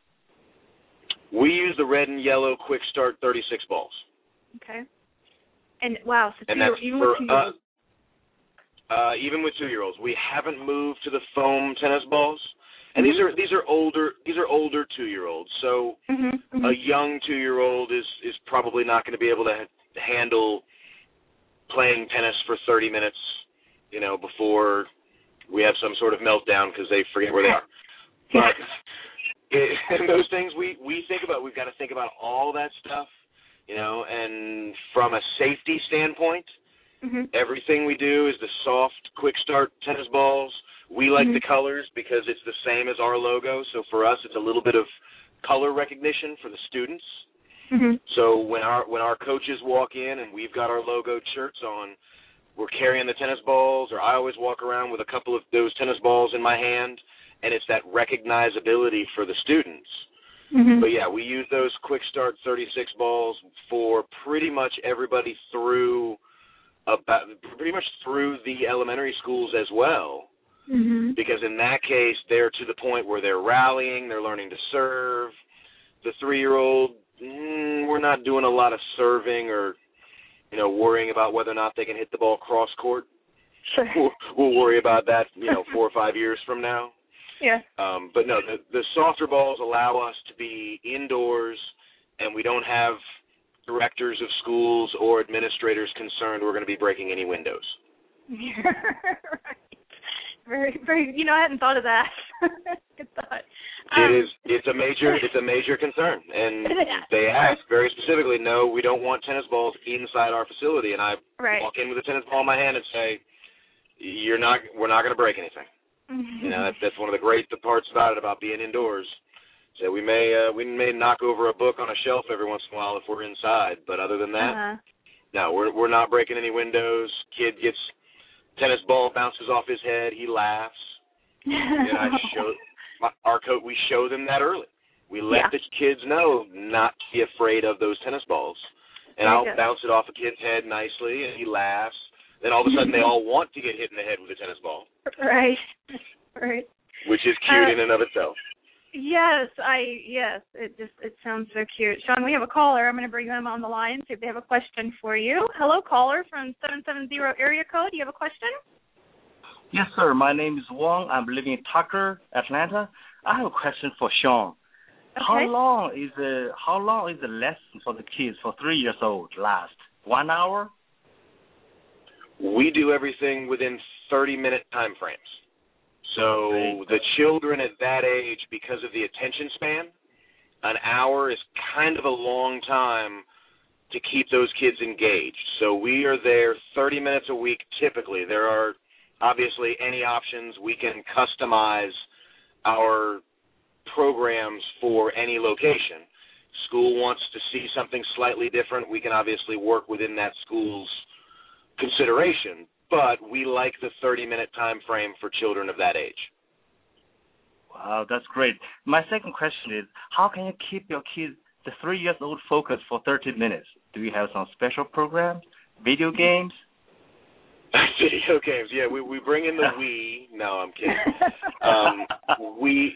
We use the red and yellow Quick Start thirty-six balls. Okay. And wow, so and two, that's even for, with two-year-olds. Uh, uh, even with two-year-olds, we haven't moved to the foam tennis balls, and mm-hmm. these are these are older these are older two-year-olds. So mm-hmm, mm-hmm. a young two-year-old is is probably not going to be able to ha- handle playing tennis for thirty minutes, you know, before we have some sort of meltdown because they forget where they are. But it, and those things we, we think about, we've got to think about all that stuff, you know, and from a safety standpoint, mm-hmm. everything we do is the soft, quick start tennis balls. We like mm-hmm. the colors because it's the same as our logo, so for us it's a little bit of color recognition for the students. Mm-hmm. So when our when our coaches walk in and we've got our logoed shirts on, we're carrying the tennis balls, or I always walk around with a couple of those tennis balls in my hand, and it's that recognizability for the students. Mm-hmm. But, yeah, we use those Quick Start thirty-six balls for pretty much everybody through about pretty much through the elementary schools as well, mm-hmm. because in that case they're to the point where they're rallying, they're learning to serve. The three-year-old, mm, we're not doing a lot of serving or, you know, worrying about whether or not they can hit the ball cross court. Sure. We'll, we'll worry about that, you know, four or five years from now. Yeah. Um, but no, the, the softer balls allow us to be indoors, and we don't have directors of schools or administrators concerned we're going to be breaking any windows. Right. Very, very. You know, I hadn't thought of that. Good thought. Um, it is. It's a major. It's a major concern, and they ask very specifically. No, we don't want tennis balls inside our facility. And I right. walk in with a tennis ball in my hand and say, "You're not. We're not going to break anything." You know, that's, that's one of the great parts about it, about being indoors. So we may uh, we may knock over a book on a shelf every once in a while if we're inside, but other than that, uh-huh. no, we're we're not breaking any windows. Kid gets tennis ball, bounces off his head, he laughs. And I show my, our coach. We show them that early. We let yeah. the kids know not to be afraid of those tennis balls, and Very I'll good. bounce it off a kid's head nicely, and he laughs. Then all of a sudden they all want to get hit in the head with a tennis ball. Right, right. Which is cute uh, in and of itself. Yes, I yes. It just it sounds so cute. Sean, we have a caller. I'm going to bring them on the line, see if they have a question for you. Hello, caller from seven seven zero area code. Do you have a question? Yes, sir. My name is Wong. I'm living in Tucker, Atlanta. I have a question for Sean. Okay. How long is the how long is the lesson for the kids for three years old last? One hour? We do everything within thirty minute time frames. So Great. the children at that age, because of the attention span, an hour is kind of a long time to keep those kids engaged. So we are there thirty minutes a week typically. There are obviously any options. We can customize our programs for any location. School wants to see something slightly different, we can obviously work within that school's consideration, but we like the thirty minute time frame for children of that age. Wow, that's great. My second question is, how can you keep your kids, the three years old, focused for thirty minutes? Do you have some special programs, video games? Video games, yeah. We we bring in the Wii. No, I'm kidding. Um, we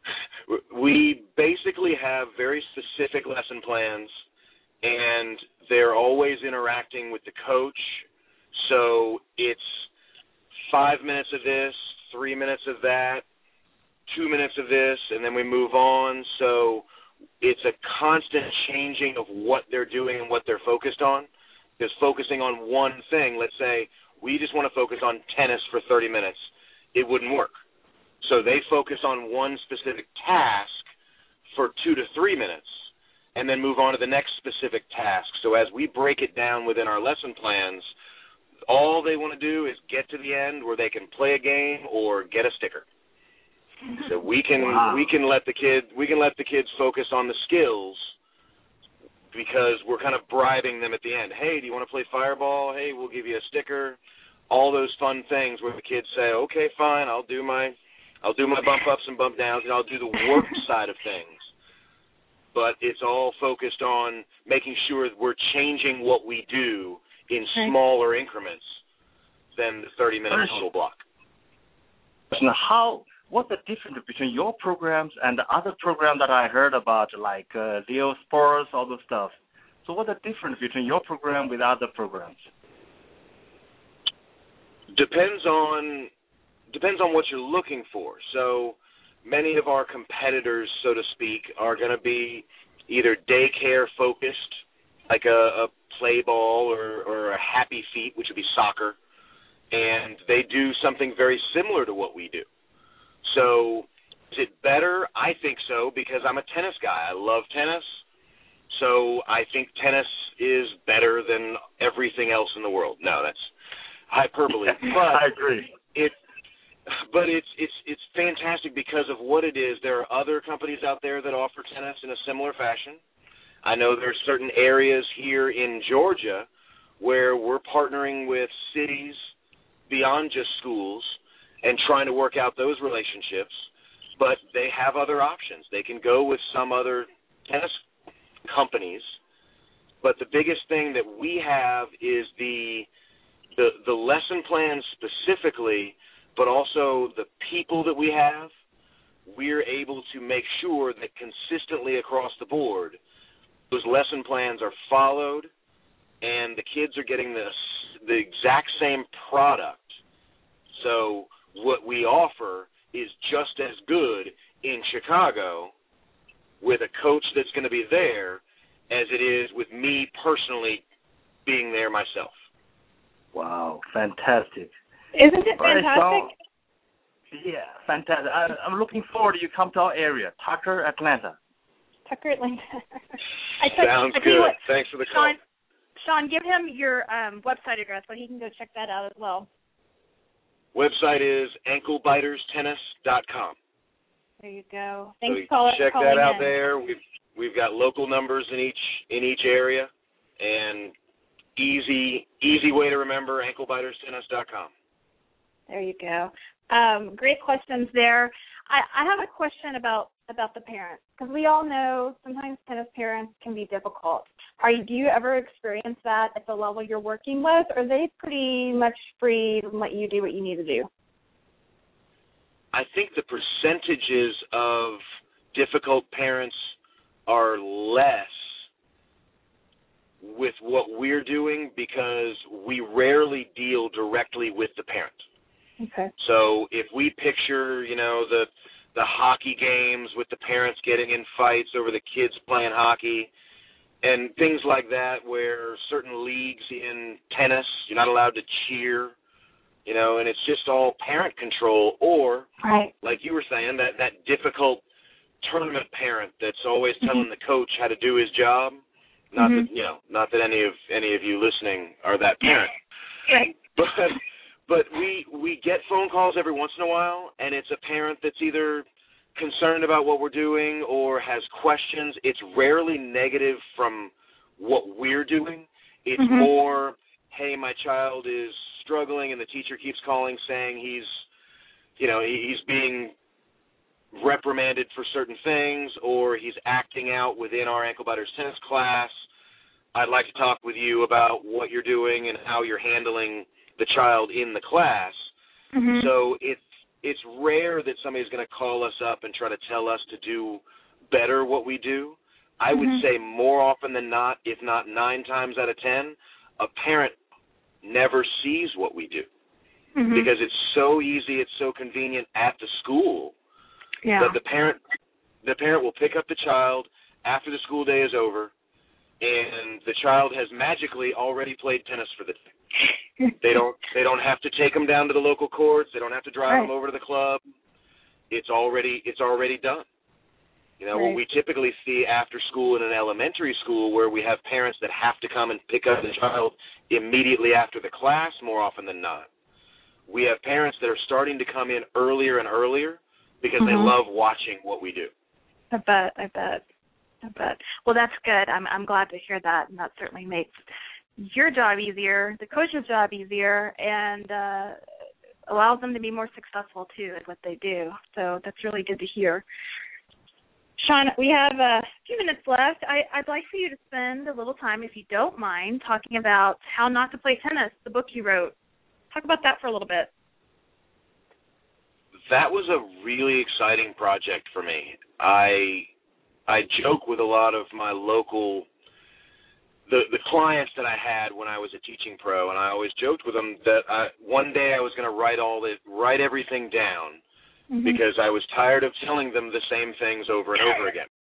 we basically have very specific lesson plans, and they're always interacting with the coach. So it's five minutes of this, three minutes of that, two minutes of this, and then we move on. So it's a constant changing of what they're doing and what they're focused on. Because focusing on one thing, let's say we just want to focus on tennis for thirty minutes, it wouldn't work. So they focus on one specific task for two to three minutes and then move on to the next specific task. So as we break it down within our lesson plans, all they want to do is get to the end where they can play a game or get a sticker. So we can wow. we can let the kid we can let the kids focus on the skills because we're kind of bribing them at the end. Hey, do you want to play fireball? Hey, we'll give you a sticker. All those fun things where the kids say, okay, fine, I'll do my I'll do my bump ups and bump downs, and I'll do the work side of things. But it's all focused on making sure that we're changing what we do in smaller increments than the thirty minute total block. Now, how? What's the difference between your programs and the other program that I heard about, like uh, Leo Sports, all those stuff? So what's the difference between your program with other programs? Depends on depends on what you're looking for. So many of our competitors, so to speak, are going to be either daycare focused, like a, a play ball or, or a happy feet, which would be soccer, and they do something very similar to what we do. So is it better? I think so, because I'm a tennis guy. I love tennis. So I think tennis is better than everything else in the world. No, that's hyperbole. But I agree. It, but it's it's it's fantastic because of what it is. There are other companies out there that offer tennis in a similar fashion. I know there's certain areas here in Georgia where we're partnering with cities beyond just schools and trying to work out those relationships, but they have other options. They can go with some other tennis companies, but the biggest thing that we have is the the, the lesson plans specifically, but also the people that we have. We're able to make sure that consistently across the board, those lesson plans are followed and the kids are getting the, the exact same product. So what we offer is just as good in Chicago with a coach that's going to be there as it is with me personally being there myself. Wow, fantastic. Isn't it fantastic? So, yeah, fantastic. I, I'm looking forward to you come to our area, Tucker, Atlanta. Tucker, Atlanta. I tell, Sounds I good. What, Thanks for the Sean, call. Sean, give him your um, website address so he can go check that out as well. Website is ankle biters tennis dot com. There you go. Thanks so for calling. Check that out in. there. We've we've got local numbers in each in each area, and easy easy way to remember ankle biters tennis dot com. There you go. Um, great questions there. I, I have a question about, about the parents, because we all know sometimes tennis parents can be difficult. Are you, do you ever experience that at the level you're working with, or are they pretty much free and let you do what you need to do? I think the percentages of difficult parents are less with what we're doing because we rarely deal directly with the parent. Okay. So if we picture, you know, the the hockey games with the parents getting in fights over the kids playing hockey and things like that, where certain leagues in tennis, you're not allowed to cheer, you know, and it's just all parent control, or, right. like you were saying, that, that difficult tournament parent that's always mm-hmm. telling the coach how to do his job. Not mm-hmm. that, you know, not that any of any of you listening are that parent. Right. But but we we get phone calls every once in a while, and it's a parent that's either concerned about what we're doing or has questions. It's rarely negative from what we're doing. It's mm-hmm. more, hey, my child is struggling, and the teacher keeps calling saying he's, you know, he's being reprimanded for certain things, or he's acting out within our ankle biters tennis class. I'd like to talk with you about what you're doing and how you're handling the child in the class. Mm-hmm. So it's it's rare that somebody's going to call us up and try to tell us to do better what we do. I mm-hmm. would say more often than not, if not nine times out of ten, a parent never sees what we do mm-hmm. because it's so easy, it's so convenient at the school. Yeah. That the parent, the parent will pick up the child after the school day is over, and the child has magically already played tennis for the day. They don't, they don't have to take them down to the local courts. They don't have to drive right. them over to the club. It's already, it's already done. You know, right. what we typically see after school in an elementary school, where we have parents that have to come and pick up the child immediately after the class, more often than not. We have parents that are starting to come in earlier and earlier, because mm-hmm. they love watching what we do. I bet, I bet, I bet. Well, that's good. I'm I'm glad to hear that, and that certainly makes your job easier, the coach's job easier, and uh, allows them to be more successful, too, at what they do. So that's really good to hear. Sean, we have a few minutes left. I, I'd like for you to spend a little time, if you don't mind, talking about How Not to Play Tennis, the book you wrote. Talk about that for a little bit. That was a really exciting project for me. I I joke with a lot of my local, the the clients that I had when I was a teaching pro, and I always joked with them that I, one day I was going to write all the write everything down mm-hmm. because I was tired of telling them the same things over and over again.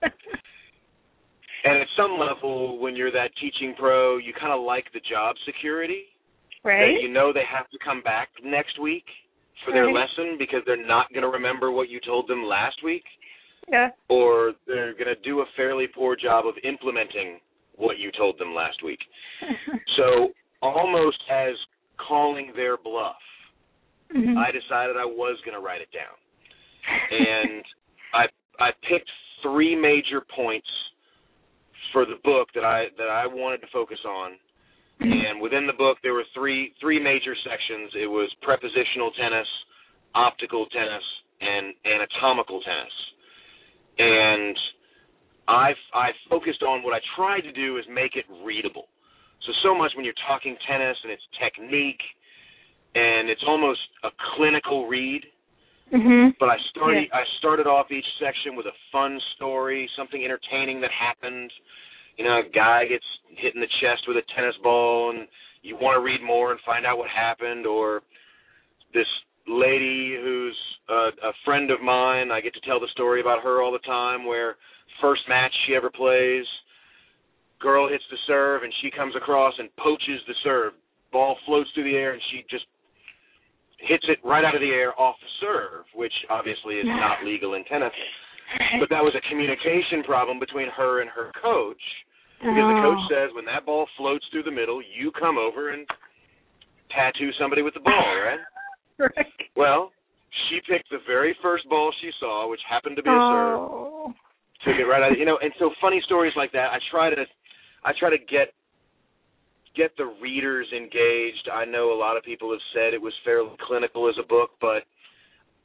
And at some level, when you're that teaching pro, you kind of like the job security. Right. That you know they have to come back next week for their right. lesson, because they're not going to remember what you told them last week. Yeah. Or they're going to do a fairly poor job of implementing what you told them last week. So almost as calling their bluff, mm-hmm. I decided I was going to write it down. And I I picked three major points for the book that I that I wanted to focus on. And within the book, there were three three major sections. It was prepositional tennis, optical tennis, and anatomical tennis. And I, I focused on what I tried to do is make it readable. So, so much when you're talking tennis and it's technique, and it's almost a clinical read. Mm-hmm. But I started yeah. I started off each section with a fun story, something entertaining that happened. You know, a guy gets hit in the chest with a tennis ball, and you want to read more and find out what happened. Or this lady who's a, a friend of mine, I get to tell the story about her all the time, where first match she ever plays, girl hits the serve, and she comes across and poaches the serve. Ball floats through the air, and she just hits it right out of the air off the serve, which obviously is not legal in tennis. But that was a communication problem between her and her coach. Because oh. the coach says, when that ball floats through the middle, you come over and tattoo somebody with the ball, right? Right. Well, she picked the very first ball she saw, which happened to be a oh. serve. Took it right out of, you know, and so funny stories like that, I try to I try to get get the readers engaged. I know a lot of people have said it was fairly clinical as a book, but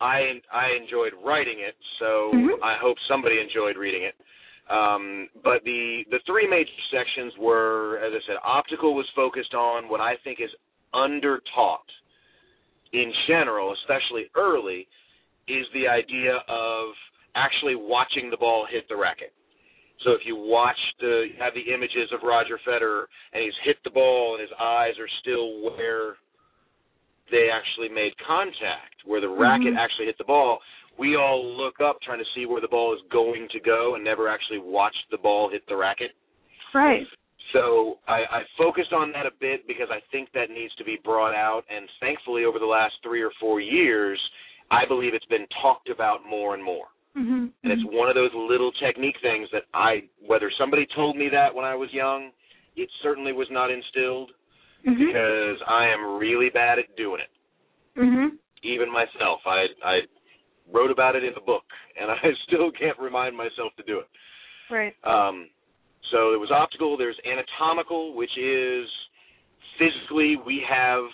I I enjoyed writing it, so mm-hmm. I hope somebody enjoyed reading it. Um, but the, the three major sections were, as I said, optical was focused on what I think is under-taught in general, especially early, is the idea of actually watching the ball hit the racket. So if you watch the, you have the images of Roger Federer, and he's hit the ball and his eyes are still where they actually made contact, where the racket mm-hmm. actually hit the ball, we all look up trying to see where the ball is going to go and never actually watched the ball hit the racket. Right. So I, I focused on that a bit because I think that needs to be brought out, and thankfully over the last three or four years, I believe it's been talked about more and more. Mm-hmm. And it's one of those little technique things that I, whether somebody told me that when I was young, it certainly was not instilled mm-hmm. because I am really bad at doing it. Mm-hmm. Even myself, I I wrote about it in the book, and I still can't remind myself to do it. Right. Um, so there was optical. There's anatomical, which is physically we have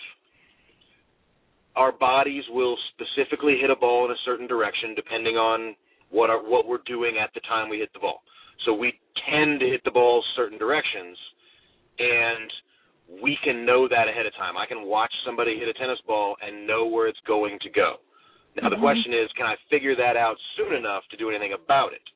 our bodies will specifically hit a ball in a certain direction depending on what our, what we're doing at the time we hit the ball. So we tend to hit the ball certain directions, and we can know that ahead of time. I can watch somebody hit a tennis ball and know where it's going to go. Now, the question is, can I figure that out soon enough to do anything about it?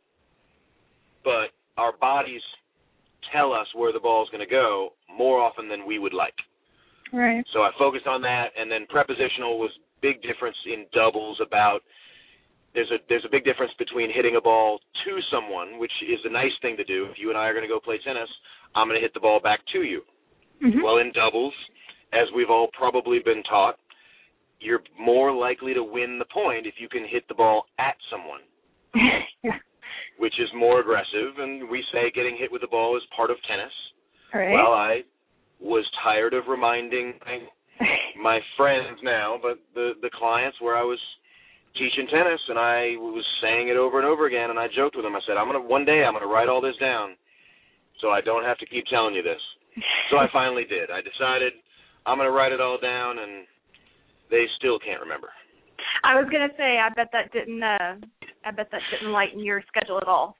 But our bodies tell us where the ball is going to go more often than we would like. Right. So I focused on that, and then prepositional was big difference in doubles about there's a there's a big difference between hitting a ball to someone, which is a nice thing to do. If you and I are going to go play tennis, I'm going to hit the ball back to you. Mm-hmm. Well, in doubles, as we've all probably been taught, you're more likely to win the point if you can hit the ball at someone, yeah. which is more aggressive. And we say getting hit with the ball is part of tennis. Right. Well, I was tired of reminding my, my friends now, but the, the clients where I was teaching tennis, and I was saying it over and over again, and I joked with them. I said, I'm gonna one day I'm going to write all this down so I don't have to keep telling you this. So I finally did. I decided I'm going to write it all down, and they still can't remember. I was gonna say, I bet that didn't. Uh, I bet that didn't lighten your schedule at all.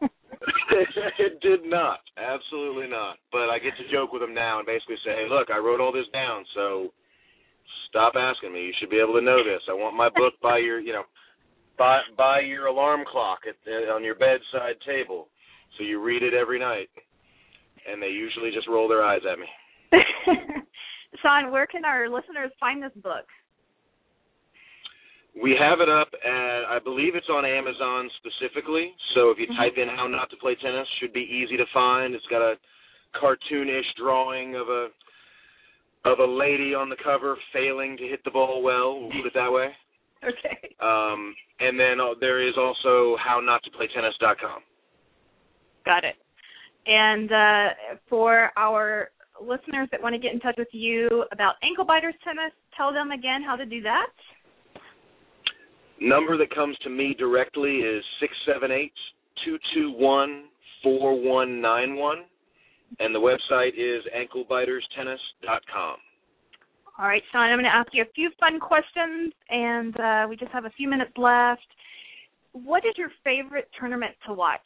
It did not, absolutely not. But I get to joke with them now and basically say, "Hey, look, I wrote all this down, so stop asking me. You should be able to know this. I want my book by your, you know, by by your alarm clock at, uh, on your bedside table, so you read it every night." And they usually just roll their eyes at me. Sean, where can our listeners find this book? We have it up at, I believe it's on Amazon specifically. So if you mm-hmm. type in "how not to play tennis," should be easy to find. It's got a cartoonish drawing of a of a lady on the cover failing to hit the ball well. We'll put it that way. Okay. Um, and then uh, there is also how not to play tennis dot com. Got it. And uh, for our listeners that want to get in touch with you about Ankle Biters Tennis, tell them again how to do that. Number that comes to me directly is six seven eight, two two one, four one nine one, and the website is ankle biters tennis dot com. All right, Sean, I'm going to ask you a few fun questions, and uh, we just have a few minutes left. What is your favorite tournament to watch?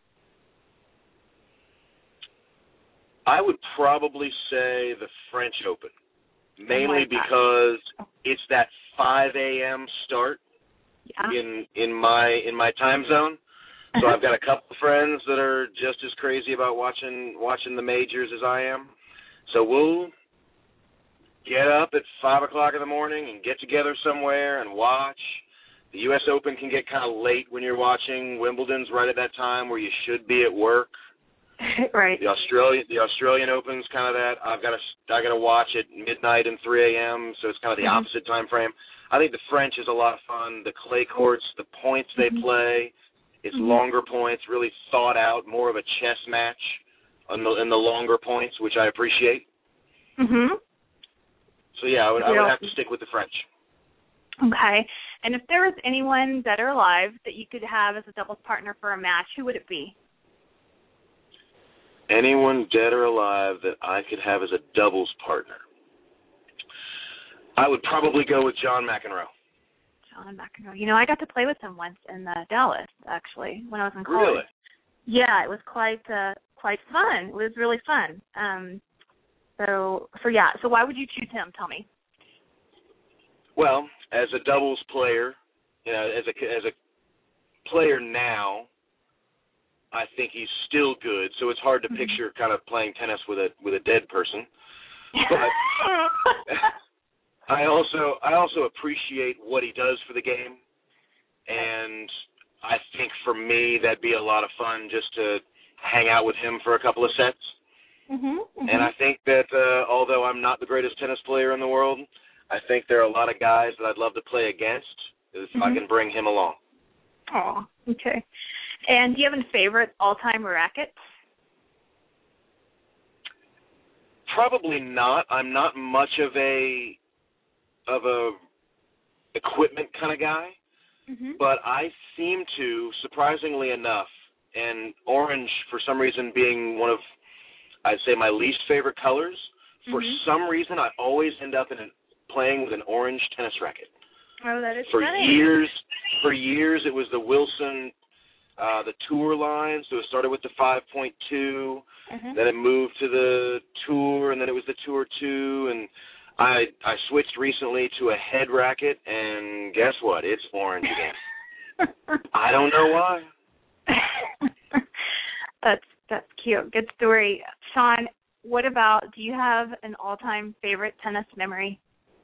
I would probably say the French Open, mainly like because it's that five a.m. start yeah. in in my in my time zone. So I've got a couple of friends that are just as crazy about watching watching the majors as I am. So we'll get up at five o'clock in the morning and get together somewhere and watch. The U S Open can get kind of late when you're watching. Wimbledon's right at that time where you should be at work. Right. The Australian the Australian Open's kind of that. I've got to I got to watch at midnight and three a.m. So it's kind of the mm-hmm. opposite time frame. I think the French is a lot of fun. The clay courts, the points they mm-hmm. play, it's mm-hmm. longer points, really thought out, more of a chess match on the in the longer points, which I appreciate. Mhm. So yeah, I would, I would have to stick with the French. Okay. And if there was anyone dead or alive that you could have as a doubles partner for a match, who would it be? Anyone dead or alive that I could have as a doubles partner? I would probably go with John McEnroe. Sean McEnroe. You know, I got to play with him once in uh, Dallas, actually, when I was in college. Really? Yeah, it was quite uh, quite fun. It was really fun. Um, so, so yeah. So why would you choose him? Tell me. Well, as a doubles player, you know, as a as a player now, I think he's still good. So it's hard to mm-hmm. picture kind of playing tennis with a with a dead person. But I also I also appreciate what he does for the game, and I think for me that'd be a lot of fun just to hang out with him for a couple of sets. Mm-hmm, mm-hmm. And I think that uh, although I'm not the greatest tennis player in the world, I think there are a lot of guys that I'd love to play against if mm-hmm. I can bring him along. Oh, okay. And do you have a favorite all-time racket? Probably not. I'm not much of a of a equipment kind of guy, mm-hmm. but I seem to, surprisingly enough, and orange for some reason being one of, I'd say, my least favorite colors, for mm-hmm. some reason I always end up in a, playing with an orange tennis racket. Oh, that is for funny. years. For years, it was the Wilson, uh, the Tour line. So it started with the five point two, mm-hmm. then it moved to the Tour, and then it was the Tour two, and I I switched recently to a head racket, and guess what? It's orange again. I don't know why. that's that's cute. Good story, Sean. What about? Do you have an all-time favorite tennis memory?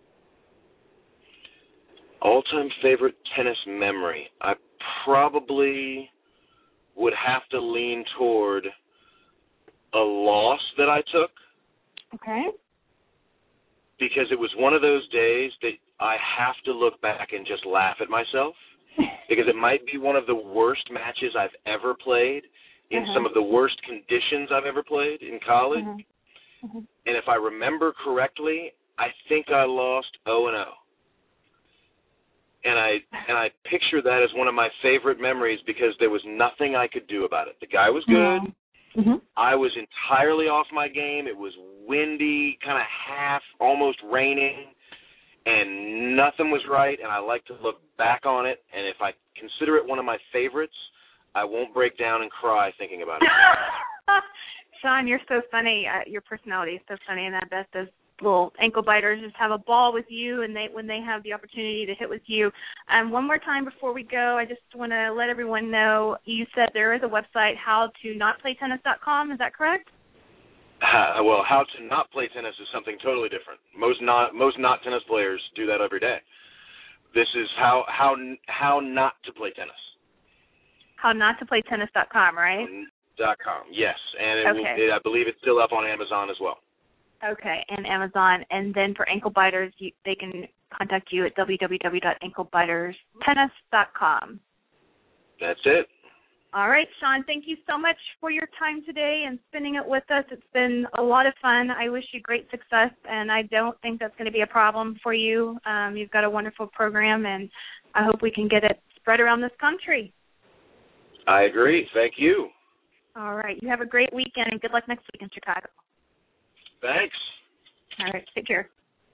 All-time favorite tennis memory. I probably would have to lean toward a loss that I took. Okay. Because it was one of those days that I have to look back and just laugh at myself. Because it might be one of the worst matches I've ever played in uh-huh. some of the worst conditions I've ever played in college. Uh-huh. Uh-huh. And if I remember correctly, I think I lost oh and oh. And I and I picture that as one of my favorite memories because there was nothing I could do about it. The guy was good. Mm-hmm. I was entirely off my game. It was windy, kind of half, almost raining, and nothing was right. And I like to look back on it. And if I consider it one of my favorites, I won't break down and cry thinking about it. Sean, you're so funny. Uh, your personality is so funny, and I bet those little ankle biters just have a ball with you, and they when they have the opportunity to hit with you. Um, one more time before we go, I just want to let everyone know you said there is a website, how to not play tennis dot com. Is that correct? Uh, well, how to not play tennis is something totally different. Most not most not tennis players do that every day. This is how how how not to play tennis. how not to play tennis dot com, right? Dot com, yes, and it okay. will, it, I believe it's still up on Amazon as well. Okay, and Amazon. And then for ankle biters, you, they can contact you at w w w dot ankle biters tennis dot com. That's it. All right, Sean, thank you so much for your time today and spending it with us. It's been a lot of fun. I wish you great success, and I don't think that's going to be a problem for you. Um, you've got a wonderful program, and I hope we can get it spread around this country. I agree. Thank you. All right, you have a great weekend, and good luck next week in Chicago. Thanks. All right, take care.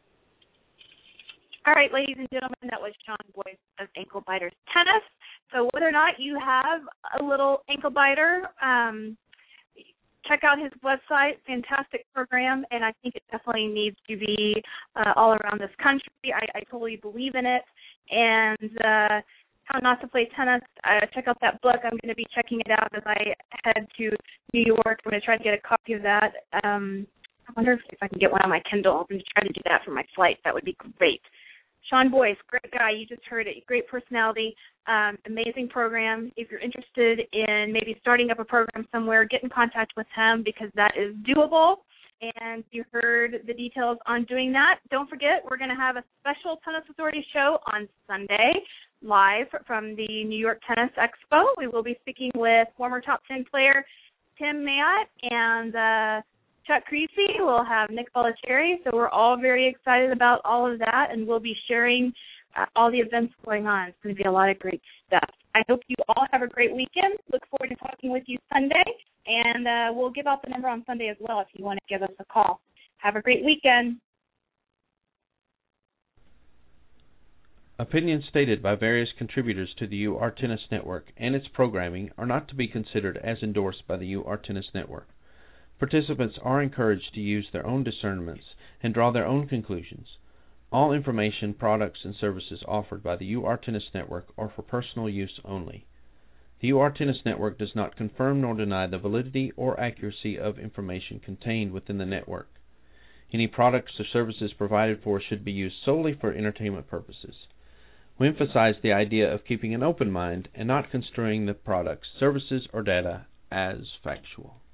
All right, ladies and gentlemen, that was Sean Boyce of Ankle Biters Tennis. So whether or not you have a little ankle biter, um, check out his website. Fantastic program, and I think it definitely needs to be uh, all around this country. I, I totally believe in it. And uh, How Not to Play Tennis, uh, check out that book. I'm going to be checking it out as I head to New York. I'm going to try to get a copy of that. Um, I wonder if, if I can get one on my Kindle. I'm going to try to do that for my flight. That would be great. Sean Boyce, great guy. You just heard it. Great personality, um, amazing program. If you're interested in maybe starting up a program somewhere, get in contact with him because that is doable. And you heard the details on doing that. Don't forget, we're going to have a special Tennis Authority show on Sunday, live from the New York Tennis Expo. We will be speaking with former top ten player Tim Mayotte and uh, Chuck Creasy. We'll have Nick Bollettieri. So we're all very excited about all of that, and we'll be sharing uh, all the events going on. It's going to be a lot of great stuff. I hope you all have a great weekend. Look forward to talking with you Sunday, and uh, we'll give out the number on Sunday as well if you want to give us a call. Have a great weekend. Opinions stated by various contributors to the U R Tennis Network and its programming are not to be considered as endorsed by the U R Tennis Network. Participants are encouraged to use their own discernments and draw their own conclusions. All information, products, and services offered by the U R Tennis Network are for personal use only. The U R Tennis Network does not confirm nor deny the validity or accuracy of information contained within the network. Any products or services provided for should be used solely for entertainment purposes. We emphasize the idea of keeping an open mind and not construing the products, services, or data as factual.